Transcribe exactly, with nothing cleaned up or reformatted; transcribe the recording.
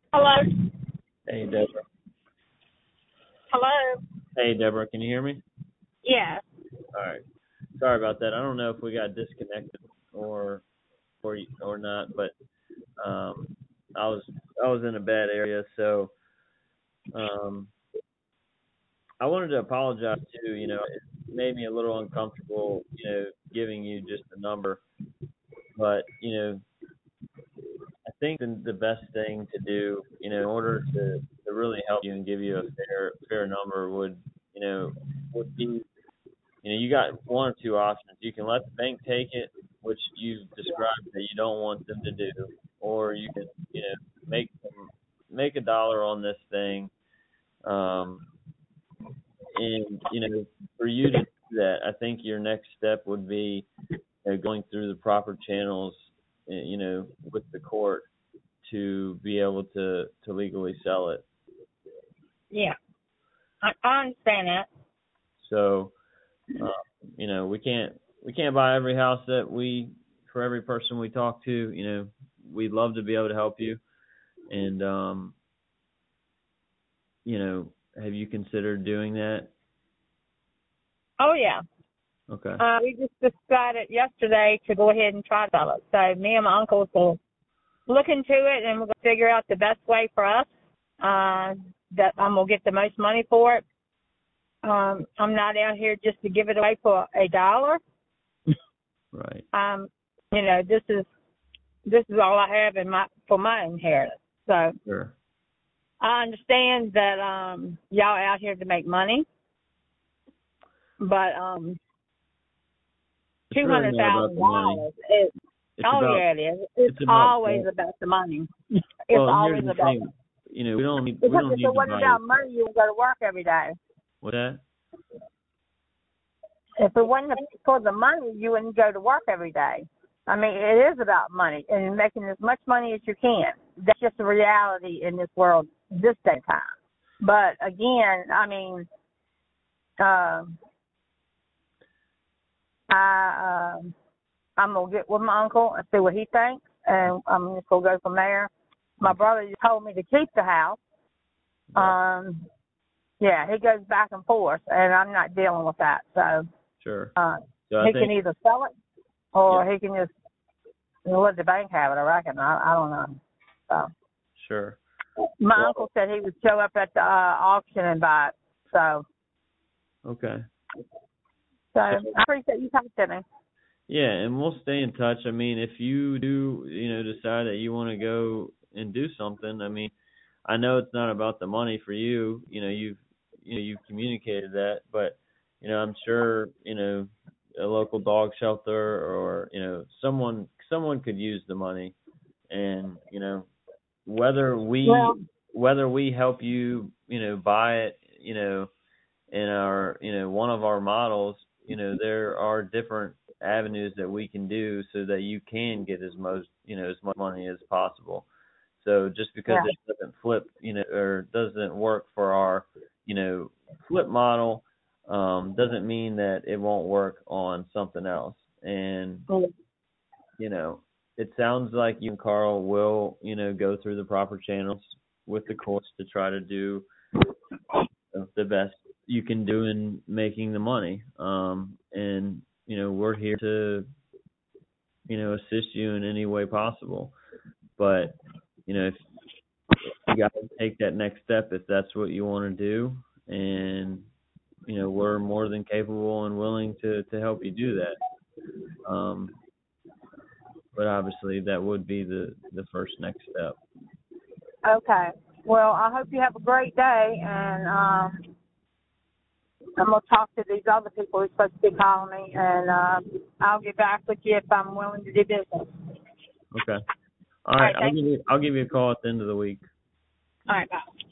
Hello? Hey, Deborah. Hello? Hey, Deborah, can you hear me? Yes. All right. Sorry about that. I don't know if we got disconnected or or or not, but um, I was I was in a bad area, so um, I wanted to apologize too. You know, it made me a little uncomfortable, you know, giving you just a number, but you know, I think the, the best thing to do, you know, in order to to really help you and give you a fair fair number would, you know, would be. You know, you got one or two options. You can let the bank take it, which you've described that you don't want them to do, or you can, you know, make them make a dollar on this thing. Um, and you know, for you to do that, I think your next step would be you know, going through the proper channels, uh, you know, with the court to be able to to legally sell it. Yeah. I, I understand that. So, uh, you know, we can't we can't buy every house that we for every person we talk to. You know, we'd love to be able to help you. And um, you know, have you considered doing that? Oh, yeah. Okay. Uh, we just decided yesterday to go ahead and try to sell it. So me and my uncles will look into it, and we're going to figure out the best way for us uh, that I'm going to get the most money for it. Um, I'm not out here just to give it away for a dollar. Right. Um, you know, this is this is all I have in my for my inheritance. So Sure. I understand that um, y'all out here to make money, but um, It's two really hundred not about thousand the money. dollars is It's oh about yeah it is. It's, it's about always about the money. It's well, and always here's the about thing. You know, we don't need we because don't if need it to wasn't buy your about money, you would go to work every day. what that? If it wasn't for the money, you wouldn't go to work every day. I mean, it is about money and making as much money as you can. That's just the reality in this world this day and time. But again, I mean, uh, I uh, I'm gonna get with my uncle and see what he thinks, and I'm just gonna go from there. My brother just told me to keep the house. Um, yeah, he goes back and forth, and I'm not dealing with that. So, Sure. uh, So he I think can either sell it or yeah, he can just you know, let the bank have it. I reckon. I, I don't know. So, sure. my Well, uncle said he would show up at the uh, auction and buy it. So, okay. so So I appreciate you talking to me. yeah, and we'll stay in touch. I mean, if you do, you know, decide that you want to go and do something, I mean, I know it's not about the money for you. You know, you've you know you've communicated that, but you know, I'm sure you know a local dog shelter or you know someone someone could use the money, and you know whether we Well, whether we help you you know buy it you know in our you know one of our models, you know there are different avenues that we can do so that you can get as most you know as much money as possible. So just because yeah, it doesn't flip, you know, or doesn't work for our, you know, flip model, um, doesn't mean that it won't work on something else. And, you know, it sounds like you and Carl will, you know, go through the proper channels with the courts to try to do the best you can do in making the money. Um, and, you know, we're here to, you know, assist you in any way possible. But, you know, if you got to take that next step if that's what you want to do, and you know we're more than capable and willing to to help you do that. Um, but obviously that would be the the first next step. okay. Well, I hope you have a great day, and um, I'm going to talk to these other people who's supposed to be calling me, and uh, I'll get back with you if I'm willing to do business. Okay. All All right. right, I'll thank give you. you I'll give you a call at the end of the week. All right, bye.